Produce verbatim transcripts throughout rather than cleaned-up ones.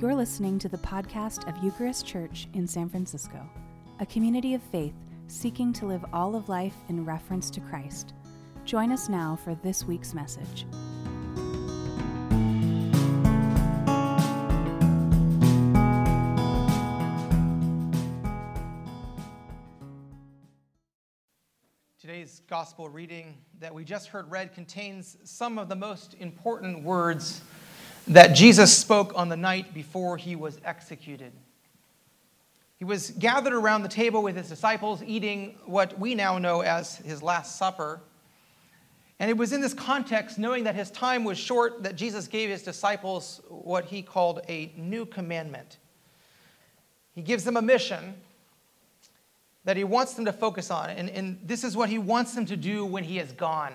You're listening to the podcast of Eucharist Church in San Francisco, a community of faith seeking to live all of life in reference to Christ. Join us now for this week's message. Today's gospel reading that we just heard read contains some of the most important words that Jesus spoke on the night before he was executed. He was gathered around the table with his disciples, eating what we now know as his Last Supper. And it was in this context, knowing that his time was short, that Jesus gave his disciples what he called a new commandment. He gives them a mission that he wants them to focus on. And, and this is what he wants them to do when he is gone.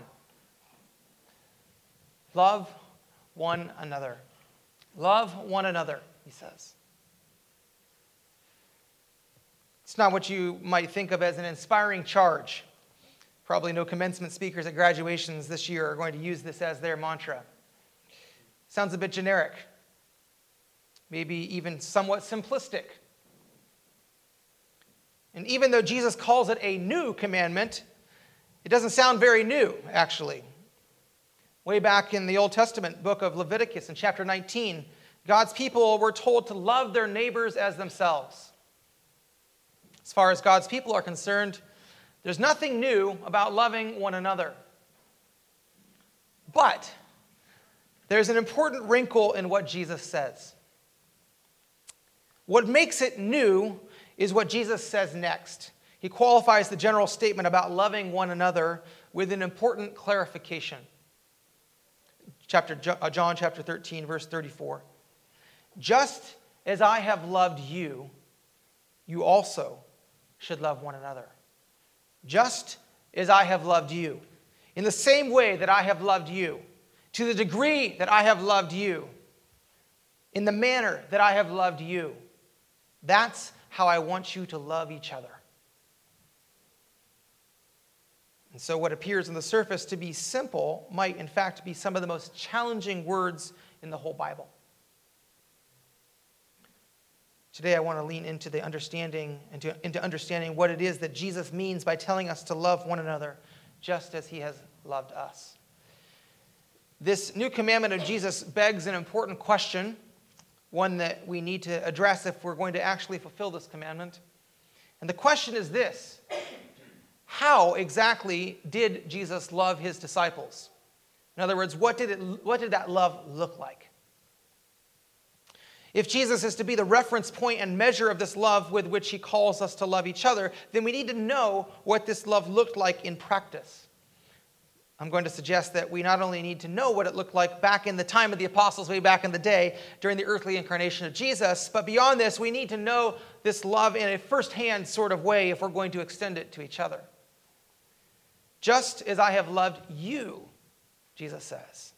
Love one another. Love one another, he says. It's not what you might think of as an inspiring charge. Probably no commencement speakers at graduations this year are going to use this as their mantra. Sounds a bit generic. Maybe even somewhat simplistic. And even though Jesus calls it a new commandment, it doesn't sound very new, actually. Way back in the Old Testament book of Leviticus in chapter nineteen, God's people were told to love their neighbors as themselves. As far as God's people are concerned, there's nothing new about loving one another. But there's an important wrinkle in what Jesus says. What makes it new is what Jesus says next. He qualifies the general statement about loving one another with an important clarification. Chapter, John chapter thirteen, verse thirty-four. Just as I have loved you, you also should love one another. Just as I have loved you. In the same way that I have loved you. To the degree that I have loved you. In the manner that I have loved you. That's how I want you to love each other. And so what appears on the surface to be simple might in fact be some of the most challenging words in the whole Bible. Today I want to lean into the understanding, into, into understanding what it is that Jesus means by telling us to love one another just as he has loved us. This new commandment of Jesus begs an important question, one that we need to address if we're going to actually fulfill this commandment. And the question is this: how exactly did Jesus love his disciples? In other words, what did it, what did that love look like? If Jesus is to be the reference point and measure of this love with which he calls us to love each other, then we need to know what this love looked like in practice. I'm going to suggest that we not only need to know what it looked like back in the time of the apostles, way back in the day, during the earthly incarnation of Jesus, but beyond this, we need to know this love in a first-hand sort of way if we're going to extend it to each other. Just as I have loved you, Jesus says.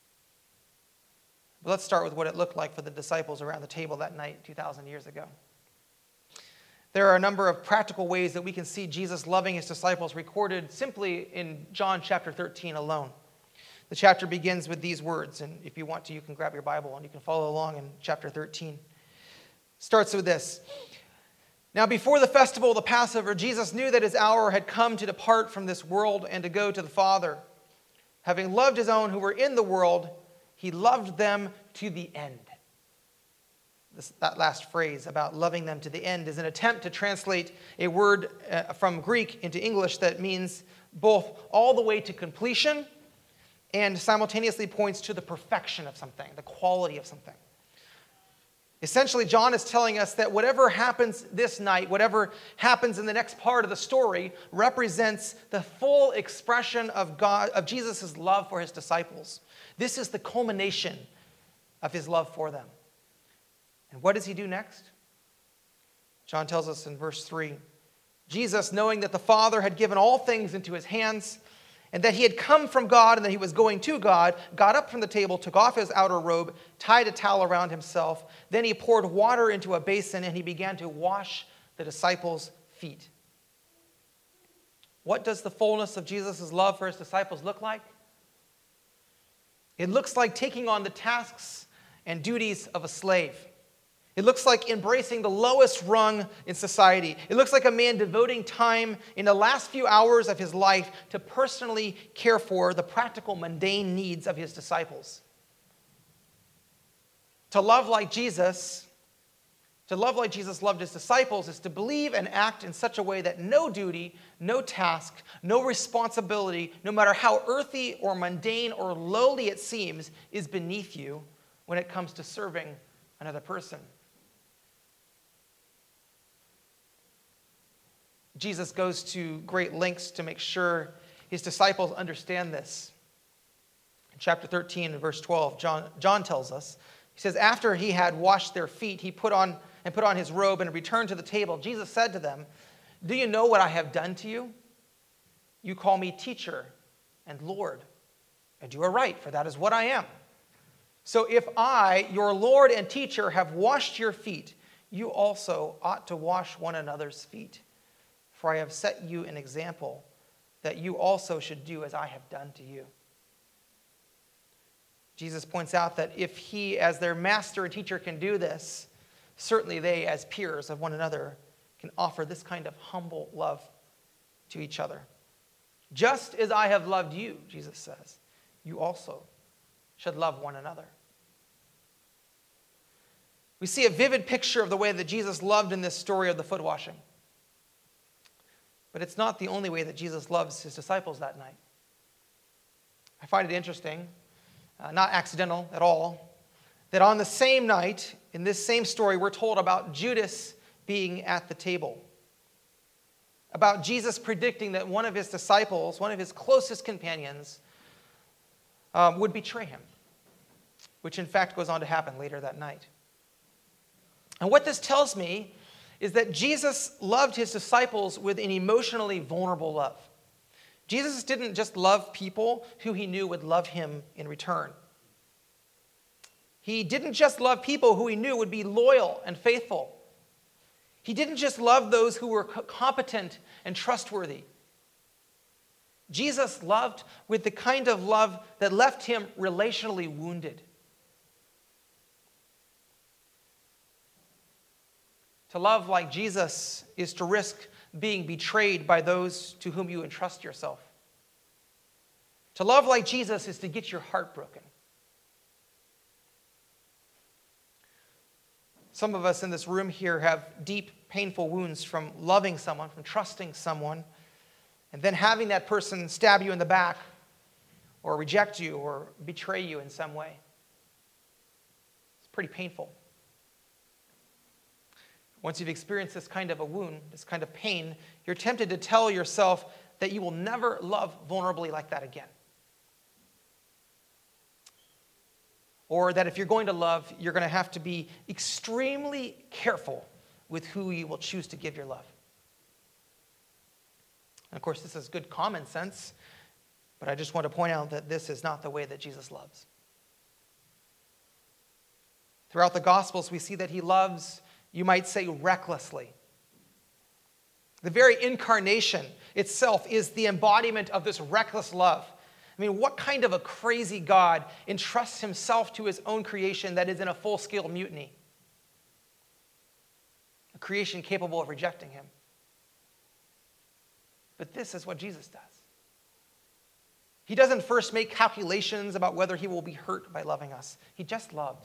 But let's start with what it looked like for the disciples around the table that night two thousand years ago. There are a number of practical ways that we can see Jesus loving his disciples recorded simply in John chapter thirteen alone. The chapter begins with these words, and if you want to, you can grab your Bible and you can follow along in chapter thirteen. Starts with this. Now before the festival of the Passover, Jesus knew that his hour had come to depart from this world and to go to the Father. Having loved his own who were in the world, he loved them to the end. This, that last phrase about loving them to the end is an attempt to translate a word uh, from Greek into English that means both all the way to completion and simultaneously points to the perfection of something, the quality of something. Essentially, John is telling us that whatever happens this night, whatever happens in the next part of the story, represents the full expression of God, of Jesus' love for his disciples. This is the culmination of his love for them. And what does he do next? John tells us in verse three, Jesus, knowing that the Father had given all things into his hands, and that he had come from God and that he was going to God, got up from the table, took off his outer robe, tied a towel around himself. Then he poured water into a basin and he began to wash the disciples' feet. What does the fullness of Jesus' love for his disciples look like? It looks like taking on the tasks and duties of a slave. It looks like embracing the lowest rung in society. It looks like a man devoting time in the last few hours of his life to personally care for the practical, mundane needs of his disciples. To love like Jesus, to love like Jesus loved his disciples is to believe and act in such a way that no duty, no task, no responsibility, no matter how earthy or mundane or lowly it seems, is beneath you when it comes to serving another person. Jesus goes to great lengths to make sure his disciples understand this. In chapter thirteen and verse twelve, John, John tells us, he says, after he had washed their feet, he put on and put on his robe and returned to the table. Jesus said to them, do you know what I have done to you? You call me teacher and Lord, and you are right, for that is what I am. So if I, your Lord and teacher, have washed your feet, you also ought to wash one another's feet. For I have set you an example that you also should do as I have done to you. Jesus points out that if he, as their master and teacher, can do this, certainly they, as peers of one another, can offer this kind of humble love to each other. Just as I have loved you, Jesus says, you also should love one another. We see a vivid picture of the way that Jesus loved in this story of the foot washing. But it's not the only way that Jesus loves his disciples that night. I find it interesting, uh, not accidental at all, that on the same night, in this same story, we're told about Judas being at the table. About Jesus predicting that one of his disciples, one of his closest companions, um, would betray him, which in fact goes on to happen later that night. And what this tells me is that Jesus loved his disciples with an emotionally vulnerable love. Jesus didn't just love people who he knew would love him in return. He didn't just love people who he knew would be loyal and faithful. He didn't just love those who were competent and trustworthy. Jesus loved with the kind of love that left him relationally wounded. To love like Jesus is to risk being betrayed by those to whom you entrust yourself. To love like Jesus is to get your heart broken. Some of us in this room here have deep, painful wounds from loving someone, from trusting someone, and then having that person stab you in the back or reject you or betray you in some way. It's pretty painful. Once you've experienced this kind of a wound, this kind of pain, you're tempted to tell yourself that you will never love vulnerably like that again. Or that if you're going to love, you're going to have to be extremely careful with who you will choose to give your love. And of course, this is good common sense, but I just want to point out that this is not the way that Jesus loves. Throughout the Gospels, we see that he loves, you might say, recklessly. The very incarnation itself is the embodiment of this reckless love. I mean, what kind of a crazy God entrusts himself to his own creation that is in a full-scale mutiny? A creation capable of rejecting him. But this is what Jesus does. He doesn't first make calculations about whether he will be hurt by loving us. He just loves.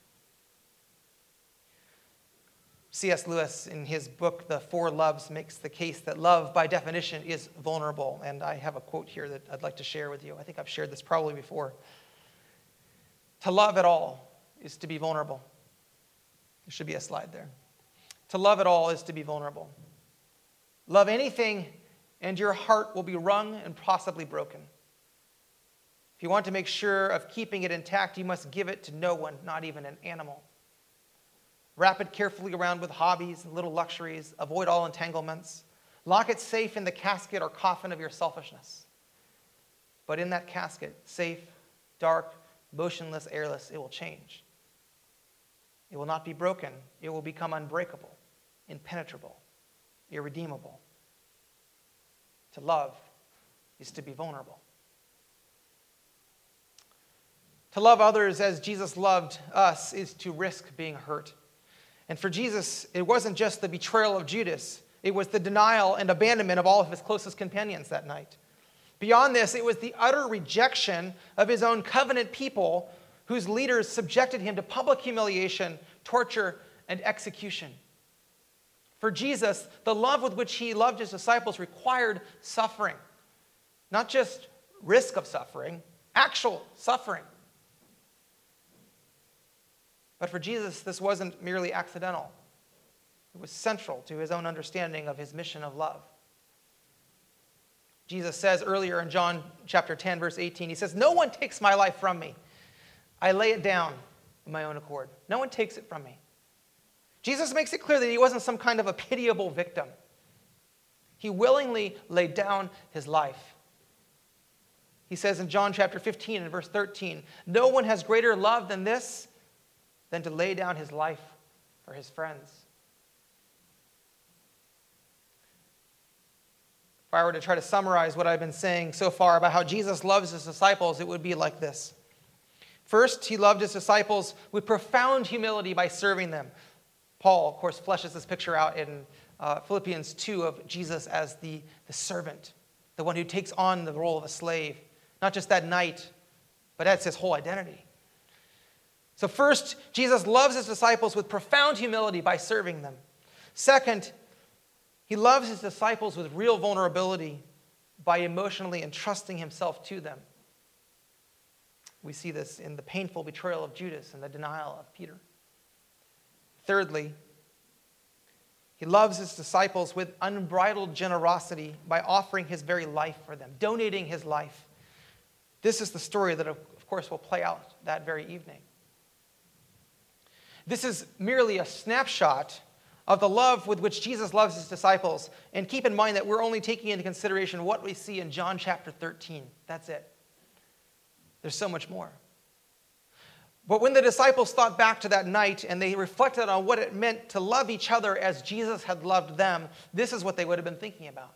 C S Lewis, in his book, The Four Loves, makes the case that love, by definition, is vulnerable. And I have a quote here that I'd like to share with you. I think I've shared this probably before. To love at all is to be vulnerable. There should be a slide there. To love at all is to be vulnerable. Love anything, and your heart will be wrung and possibly broken. If you want to make sure of keeping it intact, you must give it to no one, not even an animal. Wrap it carefully around with hobbies and little luxuries. Avoid all entanglements. Lock it safe in the casket or coffin of your selfishness. But in that casket, safe, dark, motionless, airless, it will change. It will not be broken. It will become unbreakable, impenetrable, irredeemable. To love is to be vulnerable. To love others as Jesus loved us is to risk being hurt. And for Jesus, it wasn't just the betrayal of Judas. It was the denial and abandonment of all of his closest companions that night. Beyond this, it was the utter rejection of his own covenant people whose leaders subjected him to public humiliation, torture, and execution. For Jesus, the love with which he loved his disciples required suffering. Not just risk of suffering, actual suffering. But for Jesus, this wasn't merely accidental. It was central to his own understanding of his mission of love. Jesus says earlier in John chapter ten, verse eighteen, he says, "No one takes my life from me. I lay it down of my own accord." No one takes it from me. Jesus makes it clear that he wasn't some kind of a pitiable victim. He willingly laid down his life. He says in John chapter fifteen and verse thirteen, "No one has greater love than this, than to lay down his life for his friends." If I were to try to summarize what I've been saying so far about how Jesus loves his disciples, it would be like this. First, he loved his disciples with profound humility by serving them. Paul, of course, fleshes this picture out in uh, Philippians two of Jesus as the, the servant, the one who takes on the role of a slave, not just that night, but that's his whole identity. So first, Jesus loves his disciples with profound humility by serving them. Second, he loves his disciples with real vulnerability by emotionally entrusting himself to them. We see this in the painful betrayal of Judas and the denial of Peter. Thirdly, he loves his disciples with unbridled generosity by offering his very life for them, donating his life. This is the story that, of course, will play out that very evening. This is merely a snapshot of the love with which Jesus loves his disciples. And keep in mind that we're only taking into consideration what we see in John chapter thirteen. That's it. There's so much more. But when the disciples thought back to that night and they reflected on what it meant to love each other as Jesus had loved them, this is what they would have been thinking about.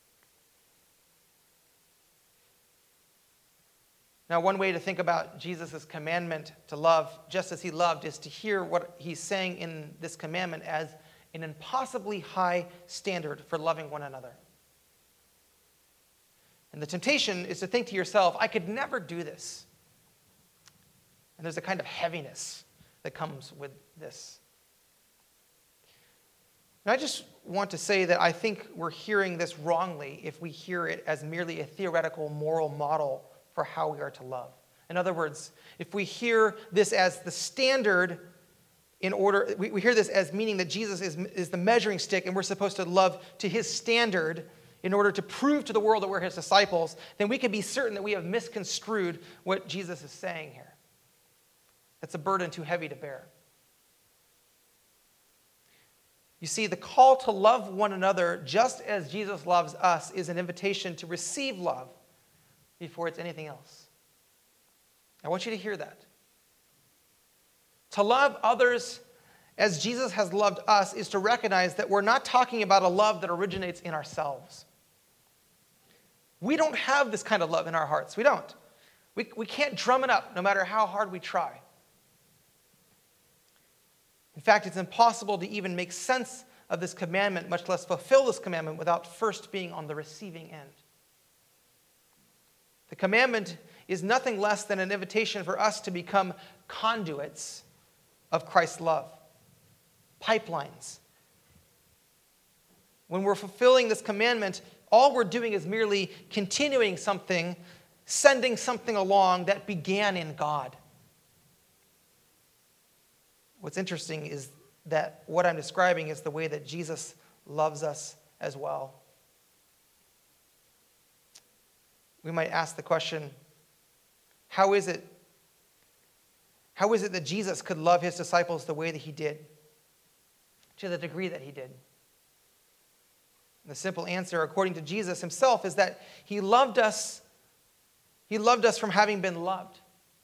Now, one way to think about Jesus' commandment to love just as he loved is to hear what he's saying in this commandment as an impossibly high standard for loving one another. And the temptation is to think to yourself, I could never do this. And there's a kind of heaviness that comes with this. And I just want to say that I think we're hearing this wrongly if we hear it as merely a theoretical moral model for how we are to love. In other words, if we hear this as the standard in order, we, we hear this as meaning that Jesus is, is the measuring stick and we're supposed to love to his standard in order to prove to the world that we're his disciples, then we can be certain that we have misconstrued what Jesus is saying here. That's a burden too heavy to bear. You see, the call to love one another just as Jesus loves us is an invitation to receive love before it's anything else. I want you to hear that. To love others as Jesus has loved us is to recognize that we're not talking about a love that originates in ourselves. We don't have this kind of love in our hearts. We don't. We, we can't drum it up no matter how hard we try. In fact, it's impossible to even make sense of this commandment, much less fulfill this commandment, without first being on the receiving end. The commandment is nothing less than an invitation for us to become conduits of Christ's love, pipelines. When we're fulfilling this commandment, all we're doing is merely continuing something, sending something along that began in God. What's interesting is that what I'm describing is the way that Jesus loves us as well. We might ask the question, how is it, how is it that Jesus could love his disciples the way that he did, to the degree that he did? And the simple answer, according to Jesus himself, is that he loved us, he loved us from having been loved.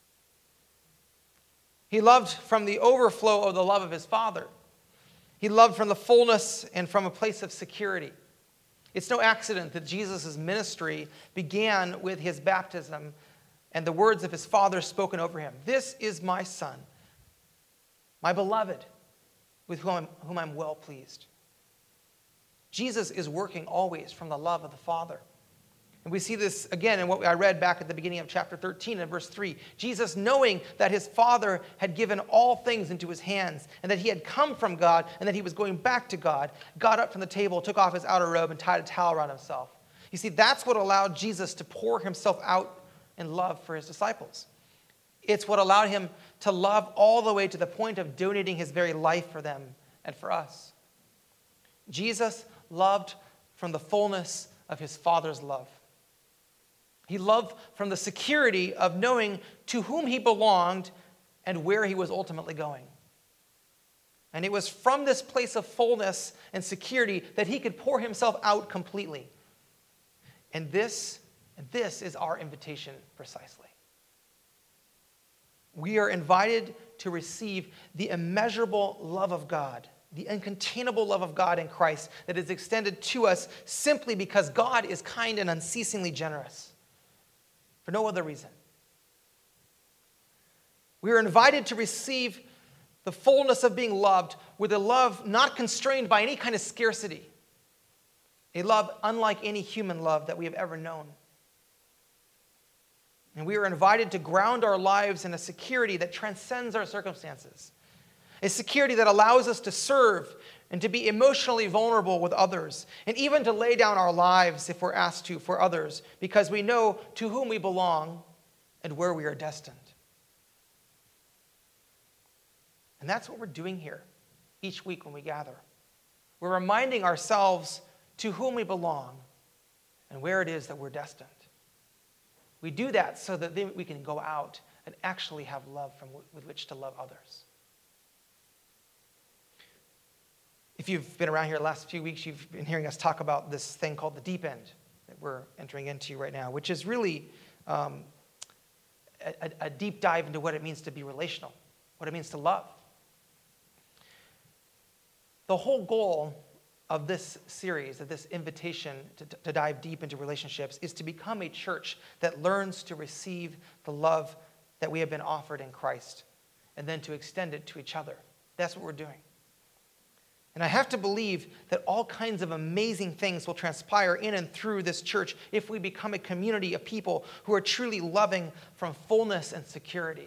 He loved from the overflow of the love of his Father. He loved from the fullness and from a place of security. It's no accident that Jesus' ministry began with his baptism and the words of his Father spoken over him. This is my Son, my beloved, with whom I'm, whom I'm well pleased. Jesus is working always from the love of the Father. And we see this again in what I read back at the beginning of chapter thirteen and verse three. Jesus, knowing that his Father had given all things into his hands and that he had come from God and that he was going back to God, got up from the table, took off his outer robe, and tied a towel around himself. You see, that's what allowed Jesus to pour himself out in love for his disciples. It's what allowed him to love all the way to the point of donating his very life for them and for us. Jesus loved from the fullness of his Father's love. He loved from the security of knowing to whom he belonged and where he was ultimately going. And it was from this place of fullness and security that he could pour himself out completely. And this, and this is our invitation precisely. We are invited to receive the immeasurable love of God, the uncontainable love of God in Christ that is extended to us simply because God is kind and unceasingly generous. For no other reason. We are invited to receive the fullness of being loved with a love not constrained by any kind of scarcity. A love unlike any human love that we have ever known. And we are invited to ground our lives in a security that transcends our circumstances. A security that allows us to serve and to be emotionally vulnerable with others, and even to lay down our lives if we're asked to for others, because we know to whom we belong and where we are destined. And that's what we're doing here each week when we gather. We're reminding ourselves to whom we belong and where it is that we're destined. We do that so that then we can go out and actually have love from with which to love others. If you've been around here the last few weeks, you've been hearing us talk about this thing called the deep end that we're entering into right now, which is really um, a, a deep dive into what it means to be relational, what it means to love. The whole goal of this series, of this invitation to, to dive deep into relationships, is to become a church that learns to receive the love that we have been offered in Christ and then to extend it to each other. That's what we're doing. And I have to believe that all kinds of amazing things will transpire in and through this church if we become a community of people who are truly loving from fullness and security.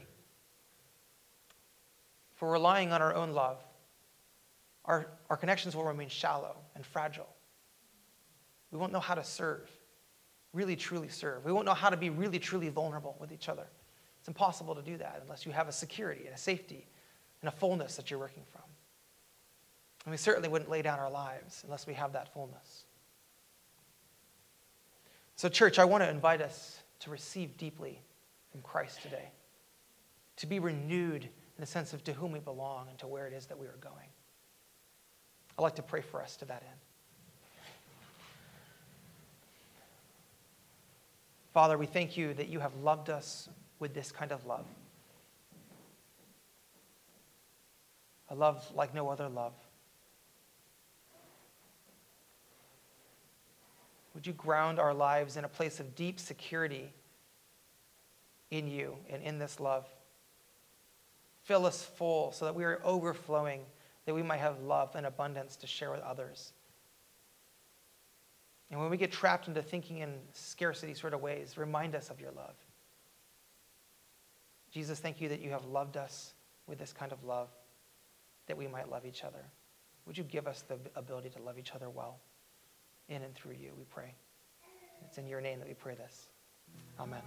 If we're relying on our own love, our, our connections will remain shallow and fragile. We won't know how to serve, really truly serve. We won't know how to be really truly vulnerable with each other. It's impossible to do that unless you have a security and a safety and a fullness that you're working from. And we certainly wouldn't lay down our lives unless we have that fullness. So, church, I want to invite us to receive deeply from Christ today, to be renewed in the sense of to whom we belong and to where it is that we are going. I'd like to pray for us to that end. Father, we thank you that you have loved us with this kind of love, a love like no other love. Would you ground our lives in a place of deep security in you and in this love? Fill us full so that we are overflowing, that we might have love and abundance to share with others. And when we get trapped into thinking in scarcity sort of ways, remind us of your love. Jesus, thank you that you have loved us with this kind of love, that we might love each other. Would you give us the ability to love each other well? In and through you, we pray. It's in your name that we pray this. Amen.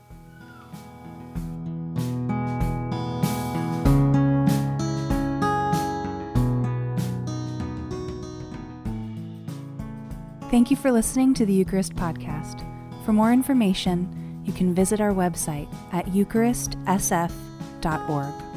Thank you for listening to the Eucharist Podcast. For more information, you can visit our website at eucharist s f dot org.